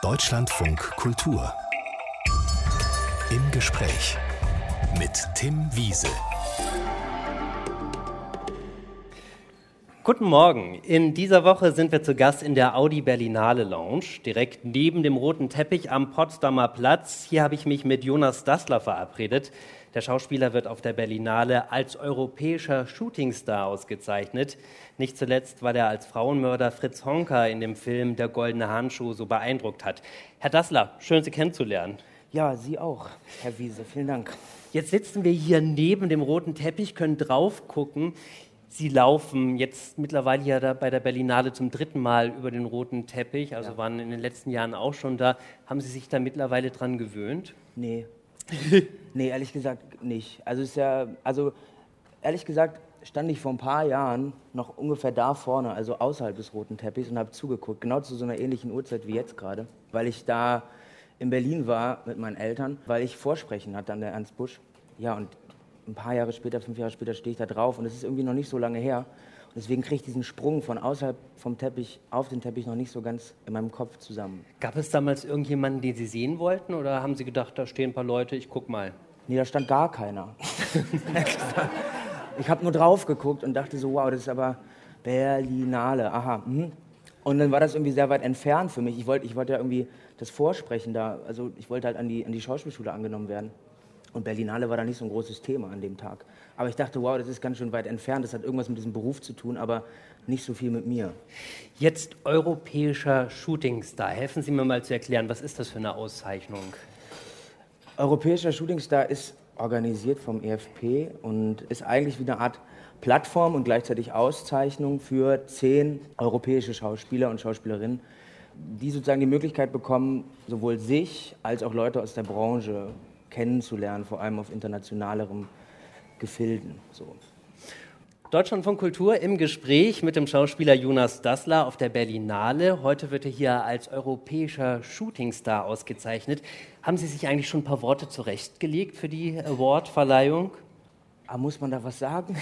Deutschlandfunk Kultur. Im Gespräch mit Tim Wiese. Guten Morgen. In dieser Woche sind wir zu Gast in der Audi Berlinale Lounge, direkt neben dem roten Teppich am Potsdamer Platz. Hier habe ich mich mit Jonas Dassler verabredet. Der Schauspieler wird auf der Berlinale als europäischer Shootingstar ausgezeichnet. Nicht zuletzt, weil er als Frauenmörder Fritz Honka in dem Film Der goldene Handschuh so beeindruckt hat. Herr Dassler, schön Sie kennenzulernen. Ja, Sie auch, Herr Wiese. Vielen Dank. Jetzt sitzen wir hier neben dem roten Teppich, können drauf gucken. Sie laufen jetzt mittlerweile ja da bei der Berlinale zum 3. Mal über den roten Teppich, also waren in den letzten Jahren auch schon da. Haben Sie sich da mittlerweile dran gewöhnt? Nee. Nee, ehrlich gesagt nicht. Ehrlich gesagt stand ich vor ein paar Jahren noch ungefähr da vorne, also außerhalb des roten Teppichs und habe zugeguckt, genau zu so einer ähnlichen Uhrzeit wie jetzt gerade, weil ich da in Berlin war mit meinen Eltern, weil ich Vorsprechen hatte an der Ernst Busch. Ja, und ein paar Jahre später, 5 Jahre später stehe ich da drauf und es ist irgendwie noch nicht so lange her. Und deswegen kriege ich diesen Sprung von außerhalb vom Teppich auf den Teppich noch nicht so ganz in meinem Kopf zusammen. Gab es damals irgendjemanden, den Sie sehen wollten, oder haben Sie gedacht, da stehen ein paar Leute, ich guck mal? Nee, da stand gar keiner. Ich habe nur drauf geguckt und dachte so, wow, das ist aber Berlinale, aha. Und dann war das irgendwie sehr weit entfernt für mich. Ich wollte ja irgendwie das Vorsprechen da, also ich wollte halt an die Schauspielschule angenommen werden. Und Berlinale war da nicht so ein großes Thema an dem Tag. Aber ich dachte, wow, das ist ganz schön weit entfernt, das hat irgendwas mit diesem Beruf zu tun, aber nicht so viel mit mir. Jetzt europäischer Shootingstar. Helfen Sie mir mal zu erklären, was ist das für eine Auszeichnung? Europäischer Shootingstar ist organisiert vom EFP und ist eigentlich wie eine Art Plattform und gleichzeitig Auszeichnung für 10 europäische Schauspieler und Schauspielerinnen, die sozusagen die Möglichkeit bekommen, sowohl sich als auch Leute aus der Branche kennenzulernen, vor allem auf internationalerem Gefilden. So. Deutschlandfunk Kultur im Gespräch mit dem Schauspieler Jonas Dassler auf der Berlinale. Heute wird er hier als europäischer Shootingstar ausgezeichnet. Haben Sie sich eigentlich schon ein paar Worte zurechtgelegt für die Awardverleihung? Muss man da was sagen?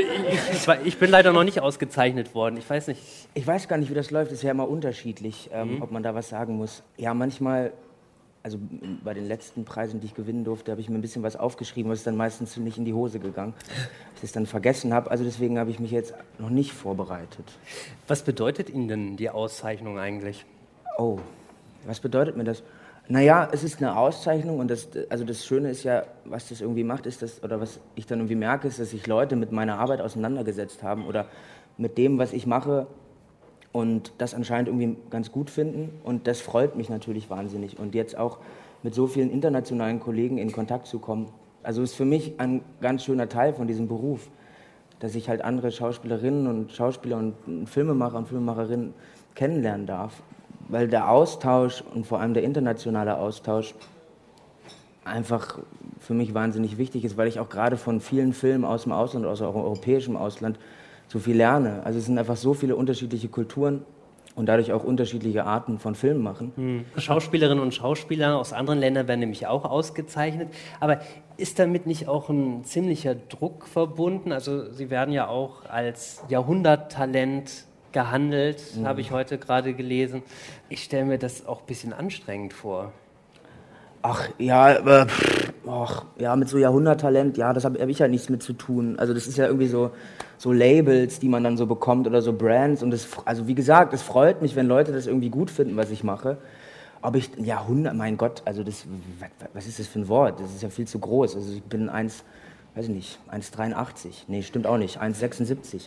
Ich bin leider noch nicht ausgezeichnet worden. Ich weiß nicht. Ich weiß gar nicht, wie das läuft. Es ist ja immer unterschiedlich, ob man da was sagen muss. Ja, manchmal. Also bei den letzten Preisen, die ich gewinnen durfte, habe ich mir ein bisschen was aufgeschrieben, was ist dann meistens nicht in die Hose gegangen, dass ich es dann vergessen habe. Also deswegen habe ich mich jetzt noch nicht vorbereitet. Was bedeutet Ihnen denn die Auszeichnung eigentlich? Oh, was bedeutet mir das? Naja, es ist eine Auszeichnung und das Schöne ist ja, was das irgendwie macht, ist das, oder was ich dann irgendwie merke, ist, dass sich Leute mit meiner Arbeit auseinandergesetzt haben oder mit dem, was ich mache, und das anscheinend irgendwie ganz gut finden und das freut mich natürlich wahnsinnig. Und jetzt auch mit so vielen internationalen Kollegen in Kontakt zu kommen, also ist für mich ein ganz schöner Teil von diesem Beruf, dass ich halt andere Schauspielerinnen und Schauspieler und Filmemacher und Filmemacherinnen kennenlernen darf, weil der Austausch und vor allem der internationale Austausch einfach für mich wahnsinnig wichtig ist, weil ich auch gerade von vielen Filmen aus dem Ausland, aus europäischem Ausland, so viel lerne. Also es sind einfach so viele unterschiedliche Kulturen und dadurch auch unterschiedliche Arten von Filmen machen. Schauspielerinnen und Schauspieler aus anderen Ländern werden nämlich auch ausgezeichnet. Aber ist damit nicht auch ein ziemlicher Druck verbunden? Also Sie werden ja auch als Jahrhunderttalent gehandelt, habe ich heute gerade gelesen. Ich stelle mir das auch ein bisschen anstrengend vor. Mit so Jahrhunderttalent, ja, das hab ich ja nichts mit zu tun. Also das ist ja irgendwie so Labels, die man dann so bekommt oder so Brands. Und das, also wie gesagt, es freut mich, wenn Leute das irgendwie gut finden, was ich mache. Ob ich, mein Gott, also das, was ist das für ein Wort? Das ist ja viel zu groß. Also ich bin 1,83. Nee, stimmt auch nicht, 1,76.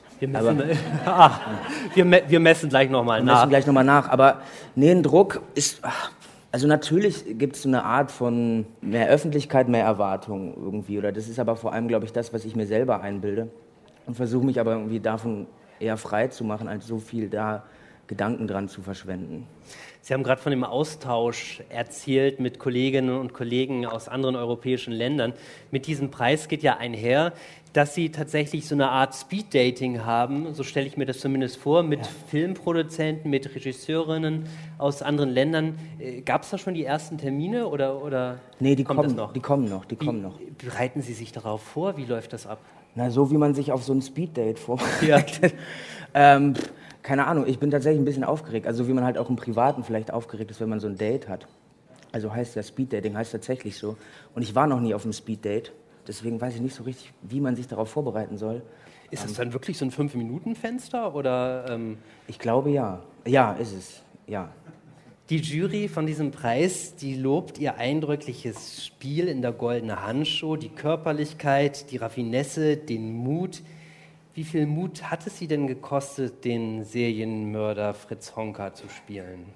Wir messen gleich nochmal nach. Aber nee, ein Druck ist... Also natürlich gibt es so eine Art von mehr Öffentlichkeit, mehr Erwartung irgendwie. Oder das ist aber vor allem, glaube ich, das, was ich mir selber einbilde. Und versuche mich aber irgendwie davon eher frei zu machen, als so viel da Gedanken dran zu verschwenden. Sie haben gerade von dem Austausch erzählt mit Kolleginnen und Kollegen aus anderen europäischen Ländern. Mit diesem Preis geht ja einher, dass Sie tatsächlich so eine Art Speed-Dating haben, so stelle ich mir das zumindest vor, mit Filmproduzenten, mit Regisseurinnen aus anderen Ländern. Gab es da schon die ersten Termine oder nee, die kommen noch. Wie bereiten Sie sich darauf vor? Wie läuft das ab? Na, so wie man sich auf so ein Speed-Date vorbereitet. Ja. keine Ahnung, ich bin tatsächlich ein bisschen aufgeregt. Also wie man halt auch im Privaten vielleicht aufgeregt ist, wenn man so ein Date hat. Also heißt ja Speeddating, heißt tatsächlich so. Und ich war noch nie auf einem Speeddate. Deswegen weiß ich nicht so richtig, wie man sich darauf vorbereiten soll. Ist das dann wirklich so ein 5-Minuten-Fenster oder? Ich glaube ja. Ja, ist es. Ja. Die Jury von diesem Preis, die lobt ihr eindrückliches Spiel in der Goldene Handschuh, die Körperlichkeit, die Raffinesse, den Mut. Wie viel Mut hat es Sie denn gekostet, den Serienmörder Fritz Honka zu spielen?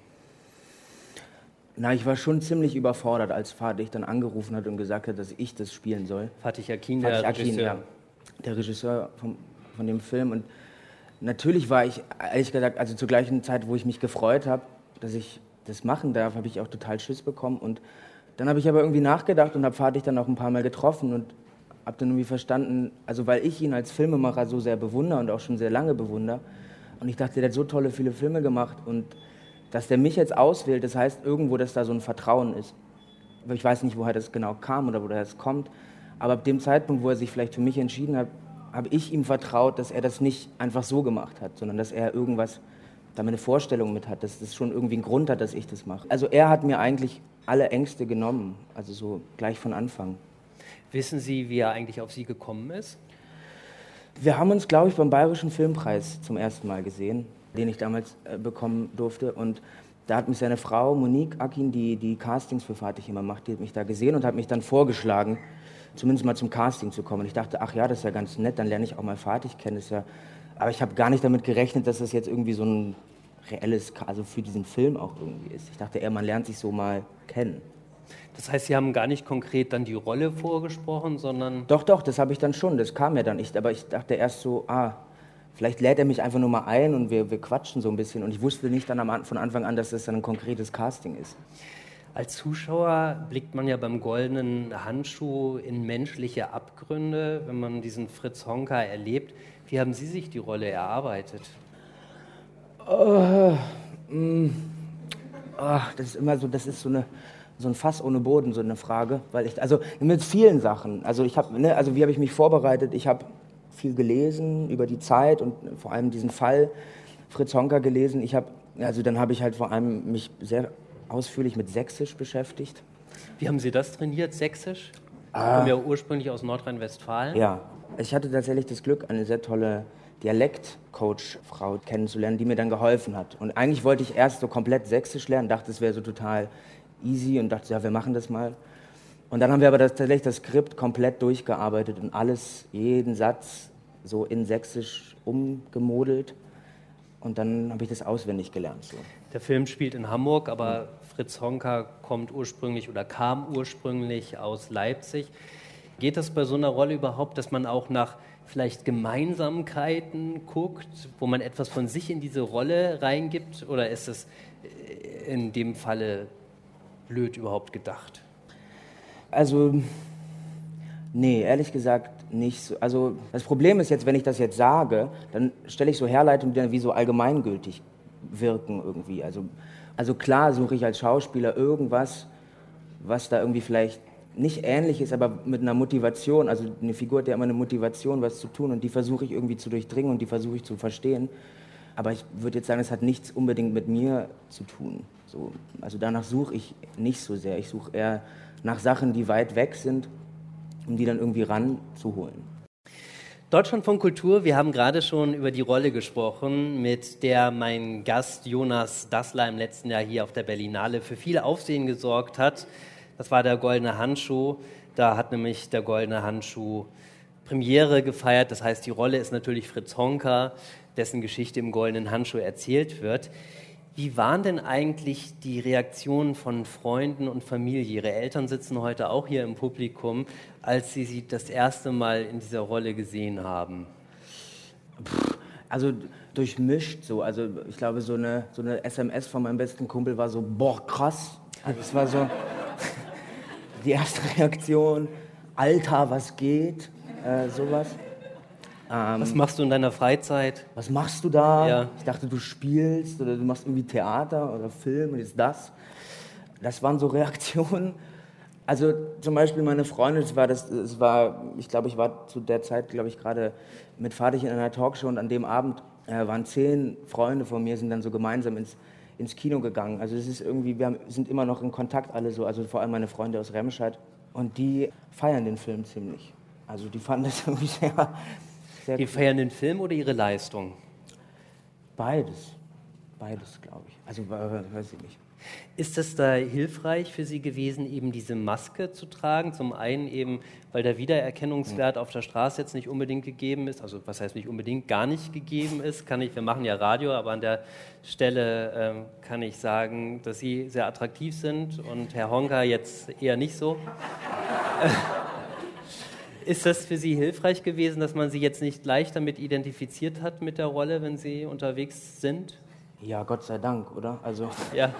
Na, ich war schon ziemlich überfordert, als Fatih dann angerufen hat und gesagt hat, dass ich das spielen soll. Fatih Akin, der Regisseur. Ja, der Regisseur von dem Film. Und natürlich war ich, ehrlich gesagt, also zur gleichen Zeit, wo ich mich gefreut habe, dass ich das machen darf, habe ich auch total Schiss bekommen. Und dann habe ich aber irgendwie nachgedacht und habe Fatih dann auch ein paar Mal getroffen und habe dann irgendwie verstanden, also weil ich ihn als Filmemacher so sehr bewundere und auch schon sehr lange bewundere. Und ich dachte, der hat so viele Filme gemacht und dass der mich jetzt auswählt, das heißt irgendwo, dass da so ein Vertrauen ist. Ich weiß nicht, woher das genau kam oder woher es kommt, aber ab dem Zeitpunkt, wo er sich vielleicht für mich entschieden hat, habe ich ihm vertraut, dass er das nicht einfach so gemacht hat, sondern dass er irgendwas, da eine Vorstellung mit hat, dass das schon irgendwie einen Grund hat, dass ich das mache. Also er hat mir eigentlich alle Ängste genommen, also so gleich von Anfang. Wissen Sie, wie er eigentlich auf Sie gekommen ist? Wir haben uns, glaube ich, beim Bayerischen Filmpreis zum ersten Mal gesehen, den ich damals bekommen durfte. Und da hat mich seine Frau, Monique Akin, die Castings für Fatih immer macht, die hat mich da gesehen und hat mich dann vorgeschlagen, zumindest mal zum Casting zu kommen. Und ich dachte, ach ja, das ist ja ganz nett, dann lerne ich auch mal Fatih kennen. Das ist ja, aber ich habe gar nicht damit gerechnet, dass das jetzt irgendwie so ein reelles, also für diesen Film auch irgendwie ist. Ich dachte eher, man lernt sich so mal kennen. Das heißt, Sie haben gar nicht konkret dann die Rolle vorgesprochen, sondern... Doch, das habe ich dann schon, das kam ja dann. Aber ich dachte erst so, vielleicht lädt er mich einfach nur mal ein und wir quatschen so ein bisschen. Und ich wusste nicht dann von Anfang an, dass das dann ein konkretes Casting ist. Als Zuschauer blickt man ja beim Goldenen Handschuh in menschliche Abgründe, wenn man diesen Fritz Honka erlebt. Wie haben Sie sich die Rolle erarbeitet? Das ist immer so, das ist so ein Fass ohne Boden, so eine Frage. Weil also mit vielen Sachen. Also wie habe ich mich vorbereitet? Ich habe viel gelesen über die Zeit und vor allem diesen Fall Fritz Honka gelesen. Dann habe ich halt vor allem mich sehr ausführlich mit Sächsisch beschäftigt. Wie haben Sie das trainiert, Sächsisch? Ich komme ja ursprünglich aus Nordrhein-Westfalen. Ja, ich hatte tatsächlich das Glück, eine sehr tolle Dialektcoach-Frau kennenzulernen, die mir dann geholfen hat. Und eigentlich wollte ich erst so komplett Sächsisch lernen, dachte, es wäre so total easy und dachte, ja, wir machen das mal. Und dann haben wir aber tatsächlich das Skript komplett durchgearbeitet und jeden Satz so in Sächsisch umgemodelt. Und dann habe ich das auswendig gelernt. So. Der Film spielt in Hamburg, aber Fritz Honka kam ursprünglich aus Leipzig. Geht das bei so einer Rolle überhaupt, dass man auch nach vielleicht Gemeinsamkeiten guckt, wo man etwas von sich in diese Rolle reingibt? Oder ist es in dem Falle blöd überhaupt gedacht? Also, nee, ehrlich gesagt nicht so. Also das Problem ist jetzt, wenn ich das jetzt sage, dann stelle ich so Herleitungen, die dann wie so allgemeingültig wirken irgendwie. Also klar suche ich als Schauspieler irgendwas, was da irgendwie vielleicht nicht ähnlich ist, aber mit einer Motivation. Also eine Figur hat ja immer eine Motivation, was zu tun und die versuche ich irgendwie zu durchdringen und die versuche ich zu verstehen. Aber ich würde jetzt sagen, es hat nichts unbedingt mit mir zu tun. So, also danach suche ich nicht so sehr. Ich suche eher nach Sachen, die weit weg sind, um die dann irgendwie ranzuholen. Deutschlandfunk Kultur, wir haben gerade schon über die Rolle gesprochen, mit der mein Gast Jonas Dassler im letzten Jahr hier auf der Berlinale für viel Aufsehen gesorgt hat. Das war der Goldene Handschuh. Da hat nämlich der Goldene Handschuh Premiere gefeiert. Das heißt, die Rolle ist natürlich Fritz Honka, dessen Geschichte im Goldenen Handschuh erzählt wird. Wie waren denn eigentlich die Reaktionen von Freunden und Familie? Ihre Eltern sitzen heute auch hier im Publikum, als Sie das erste Mal in dieser Rolle gesehen haben. Also durchmischt so. Also ich glaube, so eine SMS von meinem besten Kumpel war so, boah, krass. Also das war so die erste Reaktion, Alter, was geht? Sowas. Was machst du in deiner Freizeit? Was machst du da? Ja. Ich dachte, du spielst oder du machst irgendwie Theater oder Film und jetzt das. Das waren so Reaktionen. Also zum Beispiel meine Freundin, ich glaube, ich war zu der Zeit, gerade mit Fatih in einer Talkshow und an dem Abend waren 10 Freunde von mir, sind dann so gemeinsam ins Kino gegangen. Also es ist irgendwie, sind immer noch in Kontakt alle so, also vor allem meine Freunde aus Remscheid. Und die feiern den Film ziemlich. Also die fanden das irgendwie sehr Die feiern den Film oder ihre Leistung? Beides, glaube ich. Also weiß ich nicht. Ist es da hilfreich für Sie gewesen, eben diese Maske zu tragen? Zum einen eben, weil der Wiedererkennungswert auf der Straße jetzt nicht unbedingt gegeben ist. Also was heißt nicht unbedingt, gar nicht gegeben ist. Wir machen ja Radio, aber an der Stelle kann ich sagen, dass Sie sehr attraktiv sind und Herr Honka jetzt eher nicht so. Ist das für Sie hilfreich gewesen, dass man Sie jetzt nicht leicht damit identifiziert hat mit der Rolle, wenn Sie unterwegs sind? Ja, Gott sei Dank, oder? Also, ja.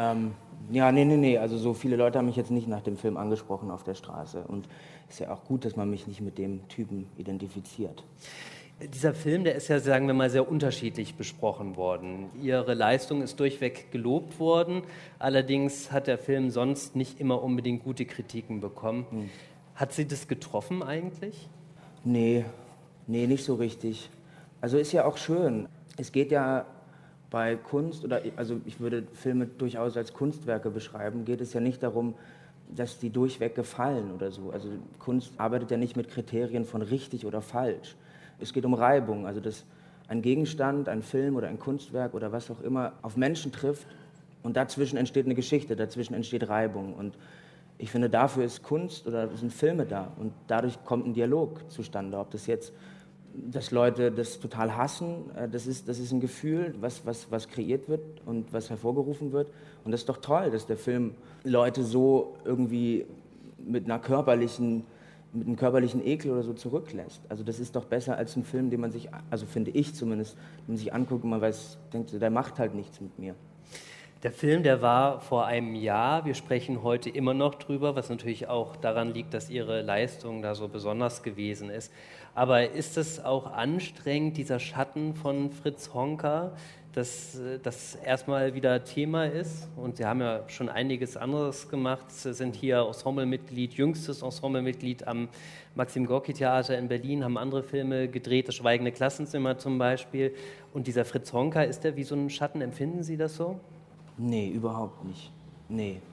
Nee. Also so viele Leute haben mich jetzt nicht nach dem Film angesprochen auf der Straße. Und es ist ja auch gut, dass man mich nicht mit dem Typen identifiziert. Dieser Film, der ist ja, sagen wir mal, sehr unterschiedlich besprochen worden. Ihre Leistung ist durchweg gelobt worden. Allerdings hat der Film sonst nicht immer unbedingt gute Kritiken bekommen. Hat Sie das getroffen eigentlich? Nee, nicht so richtig. Also ist ja auch schön. Es geht ja bei Kunst, also ich würde Filme durchaus als Kunstwerke beschreiben, geht es ja nicht darum, dass die durchweg gefallen oder so. Also Kunst arbeitet ja nicht mit Kriterien von richtig oder falsch. Es geht um Reibung, also dass ein Gegenstand, ein Film oder ein Kunstwerk oder was auch immer auf Menschen trifft und dazwischen entsteht eine Geschichte, dazwischen entsteht Reibung. Und ich finde, dafür ist Kunst oder sind Filme da und dadurch kommt ein Dialog zustande. Ob das jetzt, dass Leute das total hassen, das ist ein Gefühl, was kreiert wird und was hervorgerufen wird. Und das ist doch toll, dass der Film Leute so irgendwie mit einem körperlichen Ekel oder so zurücklässt. Also das ist doch besser als ein Film, den man sich, also finde ich zumindest, wenn man sich anguckt und man denkt, der macht halt nichts mit mir. Der Film, der war vor einem Jahr. Wir sprechen heute immer noch drüber, was natürlich auch daran liegt, dass Ihre Leistung da so besonders gewesen ist. Aber ist es auch anstrengend, dieser Schatten von Fritz Honka, dass das erstmal wieder Thema ist? Und Sie haben ja schon einiges anderes gemacht. Sie sind hier Ensemblemitglied, jüngstes Ensemblemitglied am Maxim-Gorki-Theater in Berlin, haben andere Filme gedreht, das Schweigende Klassenzimmer zum Beispiel. Und dieser Fritz Honka, ist der wie so ein Schatten? Empfinden Sie das so? Nee, überhaupt nicht. Nee.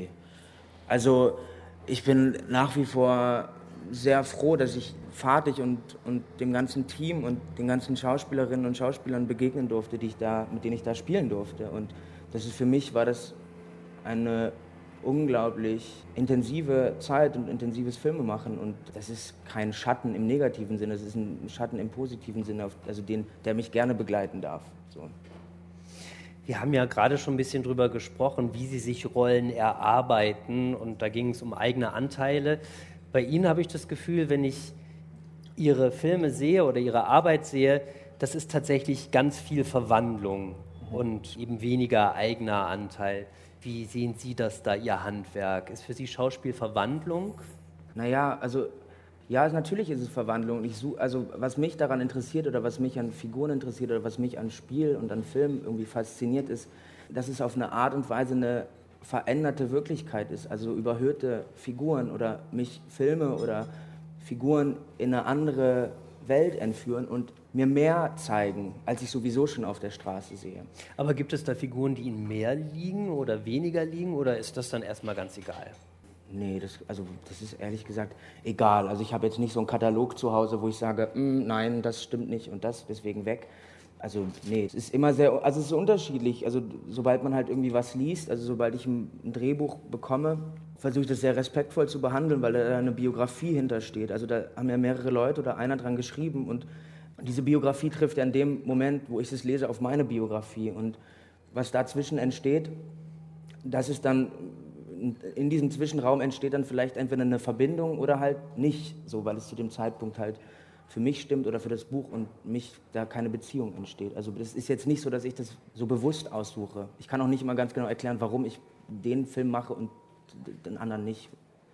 Also ich bin nach wie vor sehr froh, dass ich Fatih und dem ganzen Team und den ganzen Schauspielerinnen und Schauspielern begegnen durfte, mit denen ich da spielen durfte. Und für mich war das eine unglaublich intensive Zeit und intensives Filmemachen. Und das ist kein Schatten im negativen Sinne, es ist ein Schatten im positiven Sinne, also der mich gerne begleiten darf. So. Wir haben ja gerade schon ein bisschen drüber gesprochen, wie Sie sich Rollen erarbeiten und da ging es um eigene Anteile. Bei Ihnen habe ich das Gefühl, wenn ich Ihre Filme sehe oder Ihre Arbeit sehe, das ist tatsächlich ganz viel Verwandlung und eben weniger eigener Anteil. Wie sehen Sie das da, Ihr Handwerk? Ist für Sie Schauspiel Verwandlung? Naja, also ja, natürlich ist es Verwandlung. Also was mich daran interessiert oder was mich an Figuren interessiert oder was mich an Spiel und an Film irgendwie fasziniert ist, dass es auf eine Art und Weise eine veränderte Wirklichkeit ist. Also überhöhte Figuren oder mich Filme oder Figuren in eine andere Welt entführen und mir mehr zeigen, als ich sowieso schon auf der Straße sehe. Aber gibt es da Figuren, die Ihnen mehr liegen oder weniger liegen oder ist das dann erstmal ganz egal? Nee, das ist ehrlich gesagt egal. Also ich habe jetzt nicht so einen Katalog zu Hause, wo ich sage, nein, das stimmt nicht und das, deswegen weg. Also nee, es ist immer es ist unterschiedlich. Also sobald man halt irgendwie was liest, also sobald ich ein Drehbuch bekomme, versuche ich das sehr respektvoll zu behandeln, weil da eine Biografie hintersteht. Also da haben ja mehrere Leute oder einer dran geschrieben und diese Biografie trifft ja in dem Moment, wo ich es lese, auf meine Biografie. Und was dazwischen entsteht, das ist dann in diesem Zwischenraum entsteht dann vielleicht entweder eine Verbindung oder halt nicht, so, weil es zu dem Zeitpunkt halt für mich stimmt oder für das Buch und da keine Beziehung entsteht. Also das ist jetzt nicht so, dass ich das so bewusst aussuche. Ich kann auch nicht immer ganz genau erklären, warum ich den Film mache und den anderen nicht.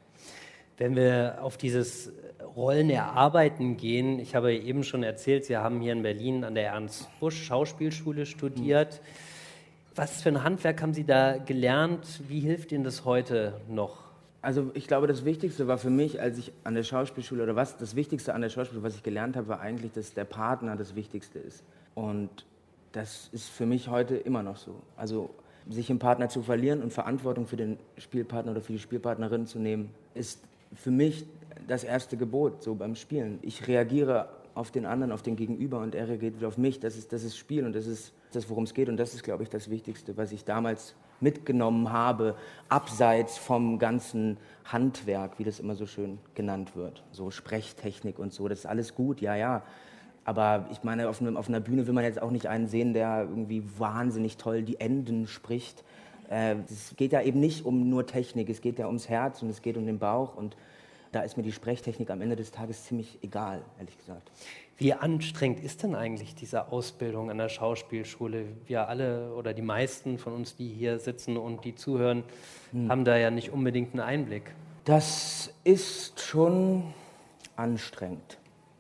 Wenn wir auf dieses Rollenerarbeiten gehen, ich habe eben schon erzählt, Sie haben hier in Berlin an der Ernst Busch Schauspielschule studiert. Was für ein Handwerk haben Sie da gelernt? Wie hilft Ihnen das heute noch? Also ich glaube, das Wichtigste war für mich, als ich an der Schauspielschule, das Wichtigste an der Schauspielschule, was ich gelernt habe, war eigentlich, dass der Partner das Wichtigste ist. Und das ist für mich heute immer noch so. Also sich im Partner zu verlieren und Verantwortung für den Spielpartner oder für die Spielpartnerin zu nehmen, ist für mich das erste Gebot so beim Spielen. Ich reagiere auf den anderen, auf den Gegenüber und er reagiert wieder auf mich. Das ist Spiel und das ist das, worum es geht. Und das ist, glaube ich, das Wichtigste, was ich damals mitgenommen habe, abseits vom ganzen Handwerk, wie das immer so schön genannt wird. So Sprechtechnik und so, das ist alles gut, ja. Aber ich meine, auf einer Bühne will man jetzt auch nicht einen sehen, der irgendwie wahnsinnig toll die Enden spricht. Es geht ja eben nicht um nur Technik, es geht ja ums Herz und es geht um den Bauch. Und da ist mir die Sprechtechnik am Ende des Tages ziemlich egal, ehrlich gesagt. Wie anstrengend ist denn eigentlich diese Ausbildung an der Schauspielschule? Wir alle oder die meisten von uns, die hier sitzen und die zuhören, haben da ja nicht unbedingt einen Einblick. Das ist schon anstrengend.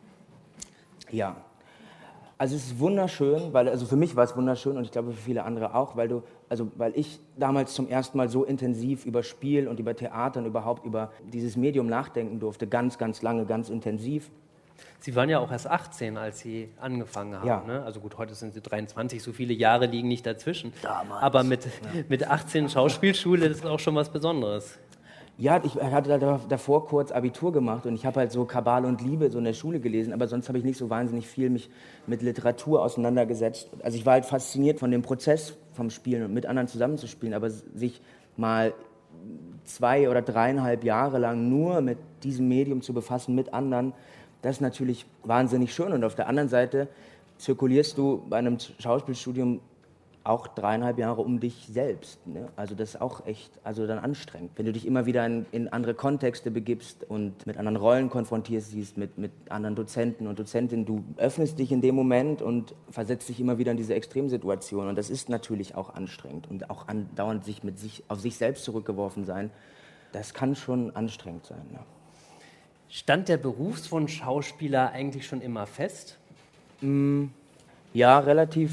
Ja. Also es ist wunderschön, also für mich war es wunderschön und ich glaube für viele andere auch, weil ich damals zum ersten Mal so intensiv über Spiel und über Theater und überhaupt über dieses Medium nachdenken durfte, ganz, ganz lange, ganz intensiv. Sie waren ja auch erst 18, als Sie angefangen haben. Ja. Ne? Also gut, heute sind Sie 23, so viele Jahre liegen nicht dazwischen. Damals. Aber mit 18 Schauspielschule, das ist auch schon was Besonderes. Ja, ich hatte davor kurz Abitur gemacht und ich habe halt so Kabale und Liebe so in der Schule gelesen, aber sonst habe ich nicht so wahnsinnig viel mich mit Literatur auseinandergesetzt. Also ich war halt fasziniert von dem Prozess vom Spielen und mit anderen zusammenzuspielen, aber sich mal 2 oder 3,5 Jahre lang nur mit diesem Medium zu befassen, mit anderen, das ist natürlich wahnsinnig schön. Und auf der anderen Seite zirkulierst du bei einem Schauspielstudium auch 3,5 Jahre um dich selbst. Ne? Also das ist auch echt, also dann anstrengend. Wenn du dich immer wieder in andere Kontexte begibst und mit anderen Rollen konfrontierst, siehst, mit anderen Dozenten und Dozentinnen, du öffnest dich in dem Moment und versetzt dich immer wieder in diese Extremsituation. Und das ist natürlich auch anstrengend. Und auch andauernd auf sich selbst zurückgeworfen sein, das kann schon anstrengend sein. Ja. Stand der Berufswunsch Schauspieler eigentlich schon immer fest? Ja, relativ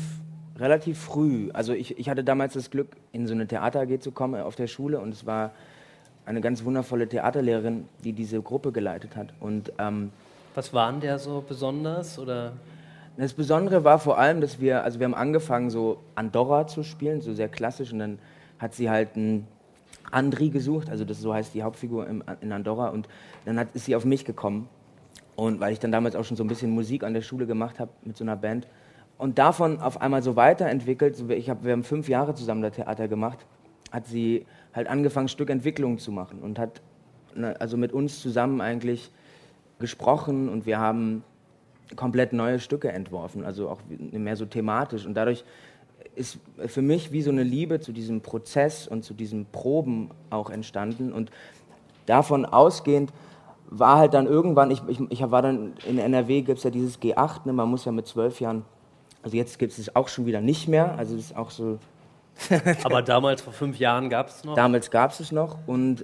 früh. Also ich hatte damals das Glück, in so eine Theater AG zu kommen auf der Schule und es war eine ganz wundervolle Theaterlehrerin, die diese Gruppe geleitet hat. Und, was war denn der so besonders? Oder? Das Besondere war vor allem, dass wir haben angefangen so Andorra zu spielen, so sehr klassisch und dann hat sie halt einen Andri gesucht, also so heißt die Hauptfigur in Andorra und dann ist sie auf mich gekommen und weil ich dann damals auch schon so ein bisschen Musik an der Schule gemacht habe mit so einer Band und davon auf einmal so weiterentwickelt, wir haben 5 Jahre zusammen das Theater gemacht, hat sie halt angefangen Stückentwicklung zu machen und hat also mit uns zusammen eigentlich gesprochen und wir haben komplett neue Stücke entworfen, also auch mehr so thematisch und dadurch ist für mich wie so eine Liebe zu diesem Prozess und zu diesen Proben auch entstanden. Und davon ausgehend war halt dann irgendwann, ich war dann in NRW, gibt es ja dieses G8, ne, man muss ja mit 12 Jahren, also jetzt gibt es es auch schon wieder nicht mehr, also es ist auch so... Aber damals, vor 5 Jahren, gab es noch? Damals gab es noch und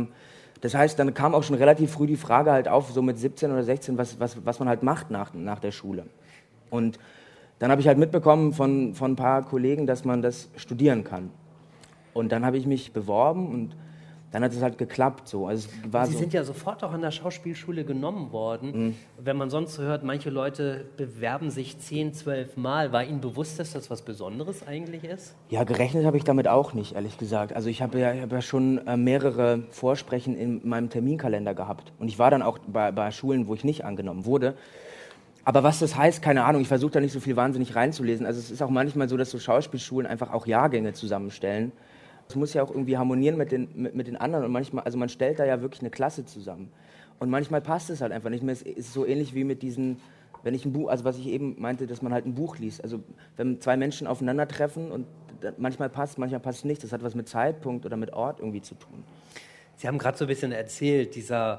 das heißt, dann kam auch schon relativ früh die Frage halt auf, so mit 17 oder 16, was man halt macht nach der Schule. Und dann habe ich halt mitbekommen von ein paar Kollegen, dass man das studieren kann. Und dann habe ich mich beworben und dann hat es halt geklappt. So. Also es war Sie sind ja sofort auch an der Schauspielschule genommen worden. Wenn man sonst so hört, manche Leute bewerben sich 10, 12 Mal. War Ihnen bewusst, dass das was Besonderes eigentlich ist? Ja, gerechnet habe ich damit auch nicht, ehrlich gesagt. Also ich habe ja schon mehrere Vorsprechen in meinem Terminkalender gehabt. Und ich war dann auch bei Schulen, wo ich nicht angenommen wurde. Aber was das heißt, keine Ahnung, ich versuche da nicht so viel wahnsinnig reinzulesen. Also es ist auch manchmal so, dass so Schauspielschulen einfach auch Jahrgänge zusammenstellen. Es muss ja auch irgendwie harmonieren mit den anderen und manchmal, also man stellt da ja wirklich eine Klasse zusammen. Und manchmal passt es halt einfach nicht mehr. Es ist so ähnlich wie mit diesen, wenn ich ein Buch, also was ich eben meinte, dass man halt ein Buch liest. Also wenn 2 Menschen aufeinandertreffen und manchmal passt es nicht. Das hat was mit Zeitpunkt oder mit Ort irgendwie zu tun. Sie haben gerade so ein bisschen erzählt, dieser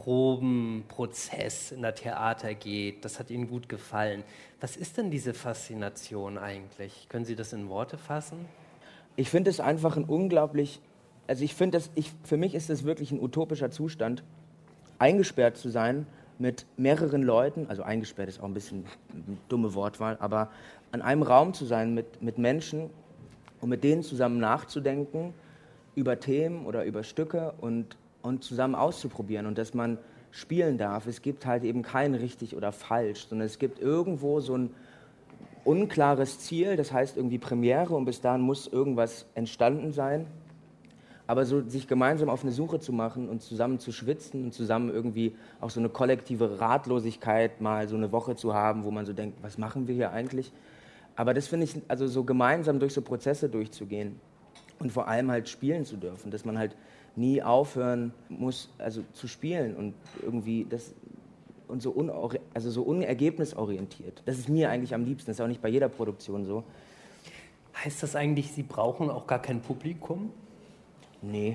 Probenprozess in der Theater geht, das hat Ihnen gut gefallen. Was ist denn diese Faszination eigentlich? Können Sie das in Worte fassen? Ich finde es einfach ein unglaublich, also für mich ist es wirklich ein utopischer Zustand, eingesperrt zu sein mit mehreren Leuten, also eingesperrt ist auch ein bisschen eine dumme Wortwahl, aber an einem Raum zu sein mit Menschen und mit denen zusammen nachzudenken über Themen oder über Stücke und zusammen auszuprobieren und dass man spielen darf. Es gibt halt eben kein richtig oder falsch, sondern es gibt irgendwo so ein unklares Ziel, das heißt irgendwie Premiere und bis dahin muss irgendwas entstanden sein. Aber so sich gemeinsam auf eine Suche zu machen und zusammen zu schwitzen und zusammen irgendwie auch so eine kollektive Ratlosigkeit mal so eine Woche zu haben, wo man so denkt, was machen wir hier eigentlich? Aber das finde ich, also so gemeinsam durch so Prozesse durchzugehen und vor allem halt spielen zu dürfen, dass man halt nie aufhören muss, also zu spielen und irgendwie das und so, so unergebnisorientiert. Das ist mir eigentlich am liebsten, das ist auch nicht bei jeder Produktion so. Heißt das eigentlich, Sie brauchen auch gar kein Publikum? Nee,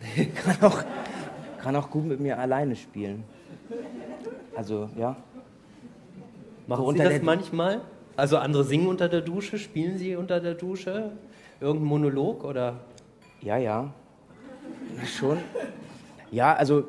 kann auch gut mit mir alleine spielen. Also, ja. Machen So Sie das manchmal? Also andere singen unter der Dusche, spielen Sie unter der Dusche? Irgendein Monolog oder? Ja. Schon. Ja, also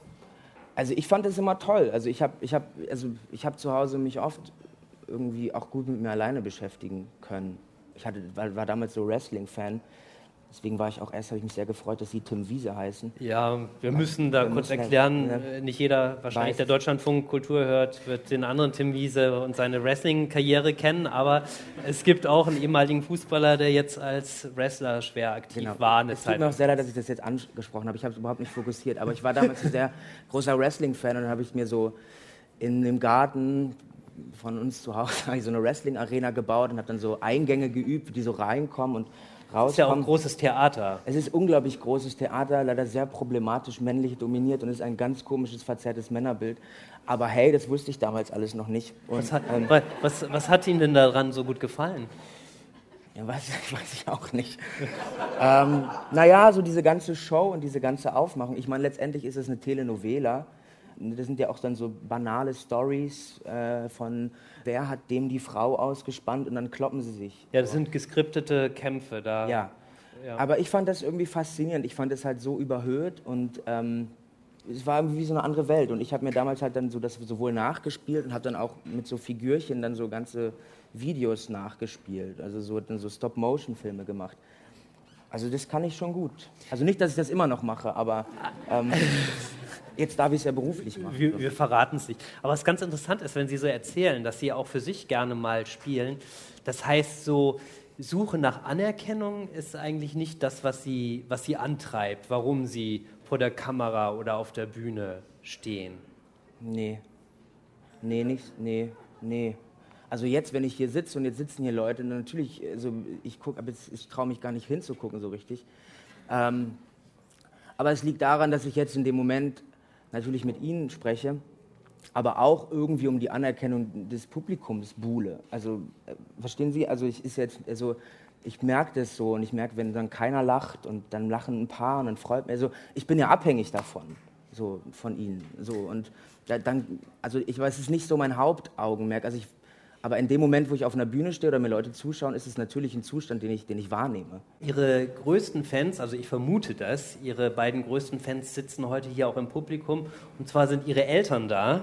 ich fand das immer toll. Also ich hab zu Hause mich oft irgendwie auch gut mit mir alleine beschäftigen können. War damals so Wrestling-Fan. Deswegen habe ich mich sehr gefreut, dass Sie Tim Wiese heißen. Ja, wir müssen da kurz erklären, nicht jeder wahrscheinlich, der Deutschlandfunk Kultur hört, wird den anderen Tim Wiese und seine Wrestling-Karriere kennen, aber es gibt auch einen ehemaligen Fußballer, der jetzt als Wrestler schwer aktiv war. Es tut mir auch sehr leid, dass ich das jetzt angesprochen habe, ich habe es überhaupt nicht fokussiert, aber ich war damals ein sehr großer Wrestling-Fan und dann habe ich mir so in dem Garten von uns zu Hause so eine Wrestling-Arena gebaut und habe dann so Eingänge geübt, die so reinkommen und rauskommen. Das ist ja auch ein großes Theater. Es ist unglaublich großes Theater, leider sehr problematisch männlich dominiert und ist ein ganz komisches, verzerrtes Männerbild. Aber hey, das wusste ich damals alles noch nicht. Und, was hat Ihnen denn daran so gut gefallen? Ja, weiß ich auch nicht. Naja, so diese ganze Show und diese ganze Aufmachung. Ich meine, letztendlich ist es eine Telenovela. Das sind ja auch dann so banale Stories von, wer hat dem die Frau ausgespannt und dann kloppen sie sich. Ja, das sind geskriptete Kämpfe da. Ja. Aber ich fand das irgendwie faszinierend. Ich fand es halt so überhöht und es war irgendwie so eine andere Welt. Und ich habe mir damals halt dann so das sowohl nachgespielt und habe dann auch mit so Figürchen dann so ganze Videos nachgespielt. Also so Stop-Motion-Filme gemacht. Also das kann ich schon gut. Also nicht, dass ich das immer noch mache, aber jetzt darf ich es ja beruflich machen. Wir verraten es nicht. Aber was ganz interessant ist, wenn Sie so erzählen, dass Sie auch für sich gerne mal spielen, das heißt so, Suche nach Anerkennung ist eigentlich nicht das, was Sie antreibt, warum Sie vor der Kamera oder auf der Bühne stehen. Nee. Also jetzt, wenn ich hier sitze und jetzt sitzen hier Leute, dann natürlich, also ich traue mich gar nicht hinzugucken so richtig. Aber es liegt daran, dass ich jetzt in dem Moment natürlich mit Ihnen spreche, aber auch irgendwie um die Anerkennung des Publikums buhle. Also, verstehen Sie? Also ich merke das so und ich merke, wenn dann keiner lacht und dann lachen ein paar und dann freut mich. Also ich bin ja abhängig davon, so von Ihnen. So und dann, also ich weiß, es ist nicht so mein Hauptaugenmerk. Aber in dem Moment, wo ich auf einer Bühne stehe oder mir Leute zuschauen, ist es natürlich ein Zustand, den ich wahrnehme. Ihre größten Fans, also ich vermute das, Ihre beiden größten Fans sitzen heute hier auch im Publikum. Und zwar sind Ihre Eltern da.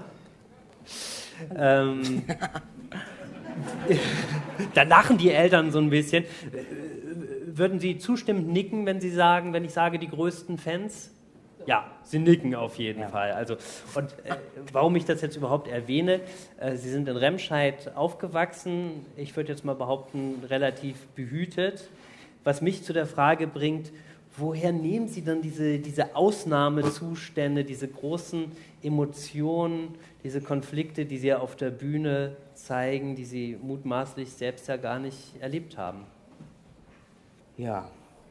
Da lachen die Eltern so ein bisschen. Würden Sie zustimmend nicken, wenn ich sage, die größten Fans? Ja, Sie nicken auf jeden Fall. Also, und warum ich das jetzt überhaupt erwähne, Sie sind in Remscheid aufgewachsen, ich würde jetzt mal behaupten, relativ behütet, was mich zu der Frage bringt, woher nehmen Sie dann diese Ausnahmezustände, diese großen Emotionen, diese Konflikte, die Sie auf der Bühne zeigen, die Sie mutmaßlich selbst ja gar nicht erlebt haben? Ja.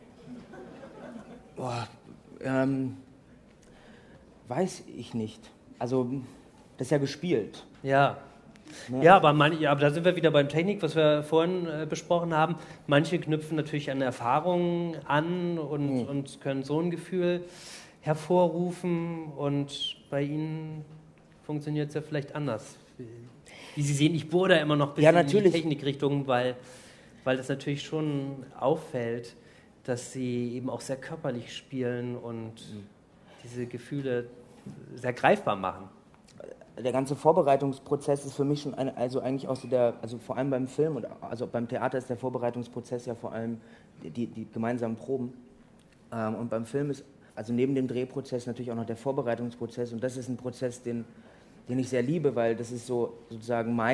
Weiß ich nicht. Also, das ist ja gespielt. Ja. Ja, aber da sind wir wieder beim Technik, was wir vorhin besprochen haben. Manche knüpfen natürlich an Erfahrungen an und können so ein Gefühl hervorrufen. Und bei Ihnen funktioniert es ja vielleicht anders. Wie Sie sehen, ich bohre da immer noch ein bisschen in die Technikrichtung, weil das natürlich schon auffällt, dass Sie eben auch sehr körperlich spielen und diese Gefühle sehr greifbar machen. Der ganze Vorbereitungsprozess ist für mich schon eigentlich auch so also vor allem beim Film und also beim Theater ist der Vorbereitungsprozess ja vor allem die gemeinsamen Proben. Und beim Film ist also neben dem Drehprozess natürlich auch noch der Vorbereitungsprozess und das ist ein Prozess, den ich sehr liebe, weil das ist so sozusagen meine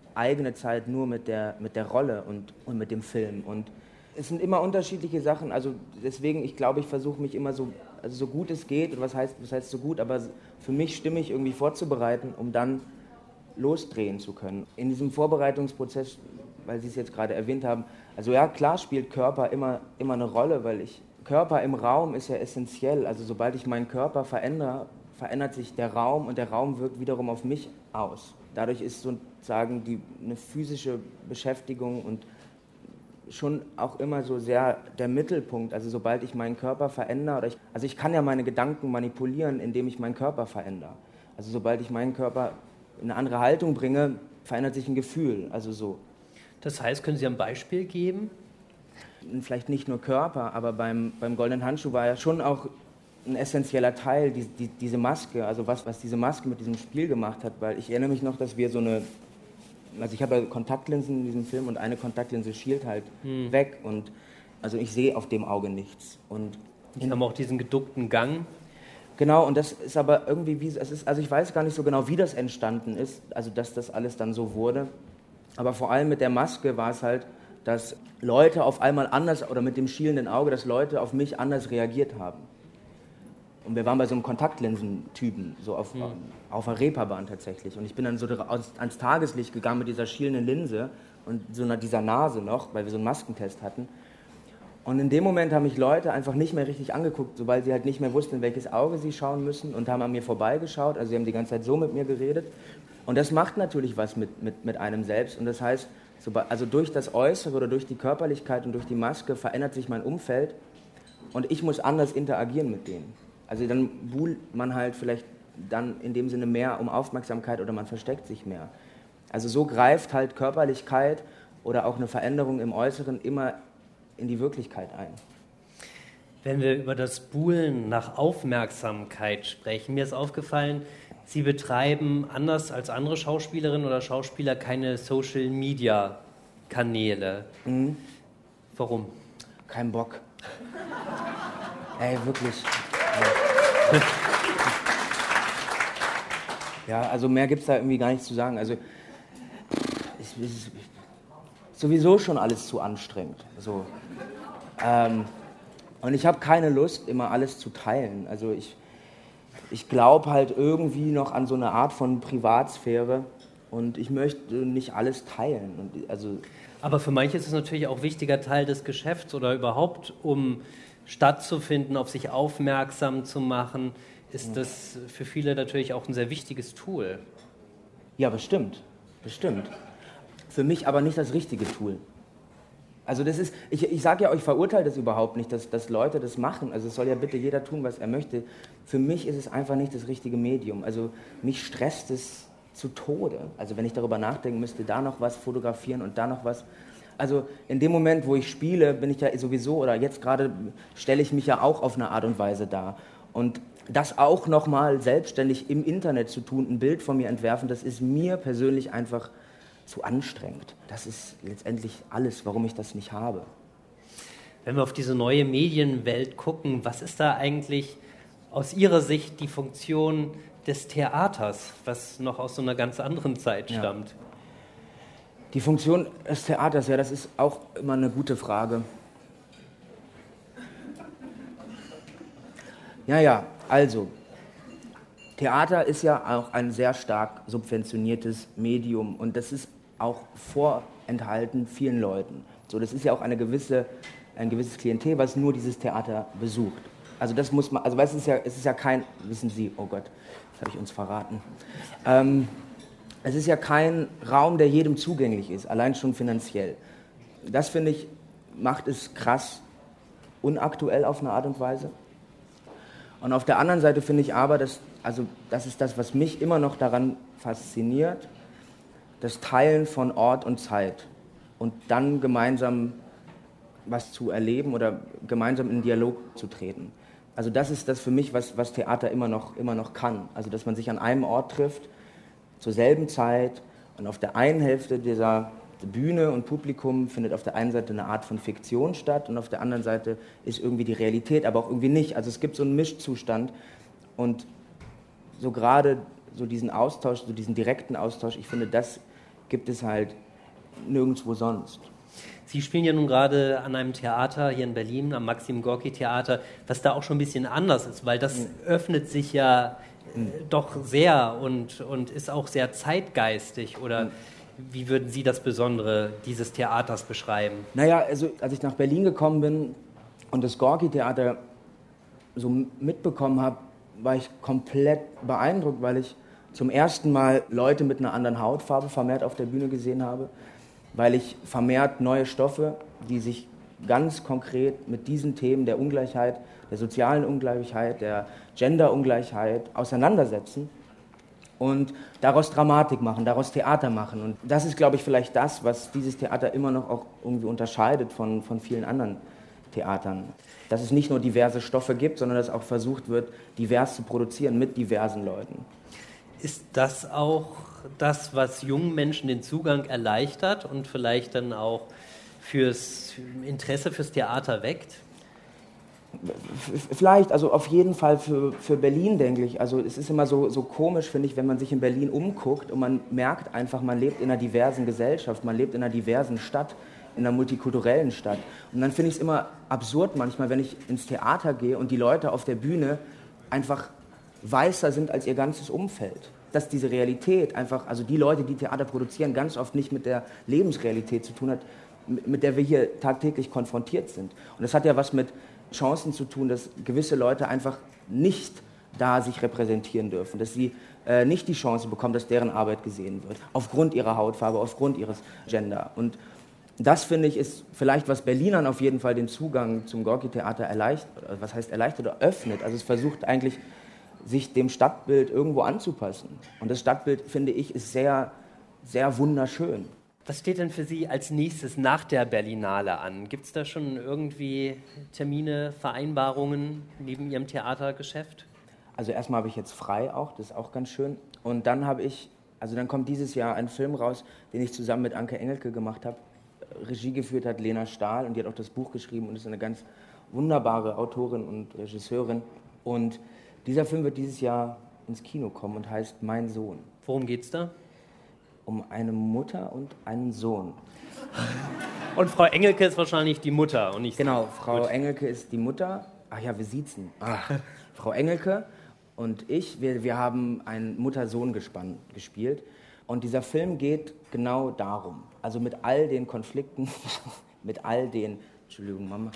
eigene Zeit nur mit der Rolle und mit dem Film. Und es sind immer unterschiedliche Sachen, also deswegen, ich glaube, ich versuche mich immer so gut es geht, und was heißt so gut, aber für mich stimmig irgendwie vorzubereiten, um dann losdrehen zu können. In diesem Vorbereitungsprozess, weil Sie es jetzt gerade erwähnt haben, also ja, klar spielt Körper immer eine Rolle, weil Körper im Raum ist ja essentiell, also sobald ich meinen Körper verändere, verändert sich der Raum und der Raum wirkt wiederum auf mich aus. Dadurch ist sozusagen eine physische Beschäftigung und schon auch immer so sehr der Mittelpunkt, also sobald ich meinen Körper verändere, also ich kann ja meine Gedanken manipulieren, indem ich meinen Körper verändere. Also sobald ich meinen Körper in eine andere Haltung bringe, verändert sich ein Gefühl, also so. Das heißt, können Sie ein Beispiel geben? Vielleicht nicht nur Körper, aber beim Goldenen Handschuh war ja schon auch ein essentieller Teil, diese Maske, also was diese Maske mit diesem Spiel gemacht hat, weil ich erinnere mich noch, dass wir also ich habe ja Kontaktlinsen in diesem Film und eine Kontaktlinse schielt halt weg und also ich sehe auf dem Auge nichts. Und Sie haben auch diesen geduckten Gang. Genau, und das ist aber irgendwie, also ich weiß gar nicht so genau, wie das entstanden ist, also dass das alles dann so wurde, aber vor allem mit der Maske war es halt, dass Leute auf einmal anders, oder mit dem schielenden Auge, dass Leute auf mich anders reagiert haben. Und wir waren bei so einem Kontaktlinsentypen, so auf der Reeperbahn tatsächlich. Und ich bin dann so ans Tageslicht gegangen mit dieser schielenden Linse und so dieser Nase noch, weil wir so einen Maskentest hatten. Und in dem Moment haben mich Leute einfach nicht mehr richtig angeguckt, sobald sie halt nicht mehr wussten, in welches Auge sie schauen müssen, und haben an mir vorbeigeschaut. Also sie haben die ganze Zeit so mit mir geredet. Und das macht natürlich was mit einem selbst. Und das heißt, also durch das Äußere oder durch die Körperlichkeit und durch die Maske verändert sich mein Umfeld und ich muss anders interagieren mit denen. Also dann buhlt man halt vielleicht dann in dem Sinne mehr um Aufmerksamkeit oder man versteckt sich mehr. Also so greift halt Körperlichkeit oder auch eine Veränderung im Äußeren immer in die Wirklichkeit ein. Wenn wir über das Buhlen nach Aufmerksamkeit sprechen, mir ist aufgefallen, Sie betreiben anders als andere Schauspielerinnen oder Schauspieler keine Social-Media-Kanäle. Mhm. Warum? Kein Bock. Ey, wirklich. Ja, also mehr gibt es da irgendwie gar nichts zu sagen. Also ist sowieso schon alles zu anstrengend. So. Und ich habe keine Lust, immer alles zu teilen. Also ich glaube halt irgendwie noch an so eine Art von Privatsphäre und ich möchte nicht alles teilen. Und aber für manche ist es natürlich auch ein wichtiger Teil des Geschäfts oder überhaupt, um stattzufinden, auf sich aufmerksam zu machen, ist das für viele natürlich auch ein sehr wichtiges Tool. Ja, bestimmt. Für mich aber nicht das richtige Tool. Also das ist, ich sage ja euch, verurteile das überhaupt nicht, dass Leute das machen. Also es soll ja bitte jeder tun, was er möchte. Für mich ist es einfach nicht das richtige Medium. Also mich stresst es zu Tode. Also wenn ich darüber nachdenken müsste, da noch was fotografieren und da noch was. Also in dem Moment, wo ich spiele, bin ich ja sowieso, oder jetzt gerade stelle ich mich ja auch auf eine Art und Weise dar. Und das auch nochmal selbstständig im Internet zu tun, ein Bild von mir entwerfen, das ist mir persönlich einfach zu anstrengend. Das ist letztendlich alles, warum ich das nicht habe. Wenn wir auf diese neue Medienwelt gucken, was ist da eigentlich aus Ihrer Sicht die Funktion des Theaters, was noch aus so einer ganz anderen Zeit stammt? Die Funktion des Theaters, ja, das ist auch immer eine gute Frage. Ja, also, Theater ist ja auch ein sehr stark subventioniertes Medium und das ist auch vorenthalten vielen Leuten. So, das ist ja auch ein gewisses Klientel, was nur dieses Theater besucht. Also das muss man, also es ist ja kein, wissen Sie, oh Gott, das habe ich uns verraten. Es ist ja kein Raum, der jedem zugänglich ist, allein schon finanziell. Das, finde ich, macht es krass unaktuell auf eine Art und Weise. Und auf der anderen Seite finde ich aber, das ist das, was mich immer noch daran fasziniert, das Teilen von Ort und Zeit und dann gemeinsam was zu erleben oder gemeinsam in Dialog zu treten. Also das ist das für mich, was Theater immer noch kann. Also dass man sich an einem Ort trifft, zur selben Zeit, und auf der einen Hälfte dieser Bühne und Publikum findet auf der einen Seite eine Art von Fiktion statt und auf der anderen Seite ist irgendwie die Realität, aber auch irgendwie nicht. Also es gibt so einen Mischzustand und so gerade so diesen Austausch, so diesen direkten Austausch, ich finde, das gibt es halt nirgendwo sonst. Sie spielen ja nun gerade an einem Theater hier in Berlin, am Maxim-Gorki-Theater, was da auch schon ein bisschen anders ist, weil das öffnet sich ja doch sehr und ist auch sehr zeitgeistig. Oder wie würden Sie das Besondere dieses Theaters beschreiben? Naja, also als ich nach Berlin gekommen bin und das Gorki-Theater so mitbekommen habe, war ich komplett beeindruckt, weil ich zum ersten Mal Leute mit einer anderen Hautfarbe vermehrt auf der Bühne gesehen habe, weil ich vermehrt neue Stoffe, die sich ganz konkret mit diesen Themen der Ungleichheit, der sozialen Ungleichheit, der Gender-Ungleichheit auseinandersetzen und daraus Dramatik machen, daraus Theater machen. Und das ist, glaube ich, vielleicht das, was dieses Theater immer noch auch irgendwie unterscheidet von vielen anderen Theatern. Dass es nicht nur diverse Stoffe gibt, sondern dass auch versucht wird, divers zu produzieren mit diversen Leuten. Ist das auch das, was jungen Menschen den Zugang erleichtert und vielleicht dann auch fürs Interesse fürs Theater weckt? Vielleicht, also auf jeden Fall für Berlin, denke ich. Also es ist immer so komisch, finde ich, wenn man sich in Berlin umguckt und man merkt einfach, man lebt in einer diversen Gesellschaft, man lebt in einer diversen Stadt, in einer multikulturellen Stadt. Und dann finde ich es immer absurd manchmal, wenn ich ins Theater gehe und die Leute auf der Bühne einfach weißer sind als ihr ganzes Umfeld. Dass diese Realität einfach, also die Leute, die Theater produzieren, ganz oft nicht mit der Lebensrealität zu tun hat, mit der wir hier tagtäglich konfrontiert sind. Und das hat ja was mit Chancen zu tun, dass gewisse Leute einfach nicht da sich repräsentieren dürfen, dass sie nicht die Chance bekommen, dass deren Arbeit gesehen wird, aufgrund ihrer Hautfarbe, aufgrund ihres Gender. Und das, finde ich, ist vielleicht, was Berlinern auf jeden Fall den Zugang zum Gorki-Theater erleichtert oder öffnet. Also es versucht eigentlich, sich dem Stadtbild irgendwo anzupassen. Und das Stadtbild, finde ich, ist sehr, sehr wunderschön. Was steht denn für Sie als nächstes nach der Berlinale an? Gibt es da schon irgendwie Termine, Vereinbarungen neben Ihrem Theatergeschäft? Also erstmal habe ich jetzt frei auch, das ist auch ganz schön. Und dann dann kommt dieses Jahr ein Film raus, den ich zusammen mit Anke Engelke gemacht habe. Regie geführt hat Lena Stahl und die hat auch das Buch geschrieben und ist eine ganz wunderbare Autorin und Regisseurin. Und dieser Film wird dieses Jahr ins Kino kommen und heißt Mein Sohn. Worum geht's da? Um eine Mutter und einen Sohn. Und Frau Engelke ist wahrscheinlich die Mutter und nicht Sie. Genau, Frau Engelke ist die Mutter. Ach ja, wir siezen. Frau Engelke und ich, wir haben ein Mutter-Sohn-Gespann gespielt. Und dieser Film geht genau darum. Also mit all den Konflikten, Entschuldigung, Mama,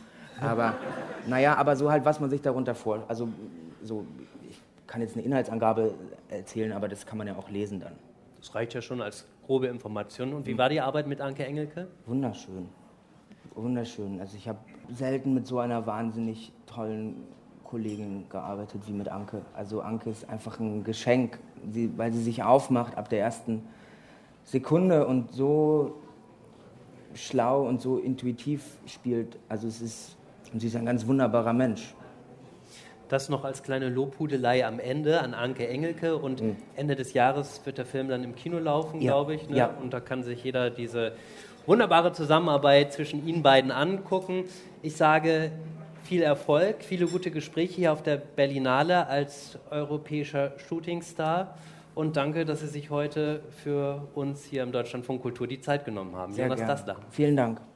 aber so halt, was man sich darunter vorstellt. Also so, ich kann jetzt eine Inhaltsangabe erzählen, aber das kann man ja auch lesen dann. Das reicht ja schon als grobe Information. Und wie war die Arbeit mit Anke Engelke? Wunderschön. Wunderschön. Also ich habe selten mit so einer wahnsinnig tollen Kollegin gearbeitet wie mit Anke. Also Anke ist einfach ein Geschenk, weil sie sich aufmacht ab der ersten Sekunde und so schlau und so intuitiv spielt. Also sie ist ein ganz wunderbarer Mensch. Das noch als kleine Lobhudelei am Ende an Anke Engelke und Ende des Jahres wird der Film dann im Kino laufen, glaube ich. Ne? Ja. Und da kann sich jeder diese wunderbare Zusammenarbeit zwischen Ihnen beiden angucken. Ich sage viel Erfolg, viele gute Gespräche hier auf der Berlinale als europäischer Shootingstar und danke, dass Sie sich heute für uns hier im Deutschlandfunk Kultur die Zeit genommen haben. Sehr Jonas gerne. Dassler. Vielen Dank.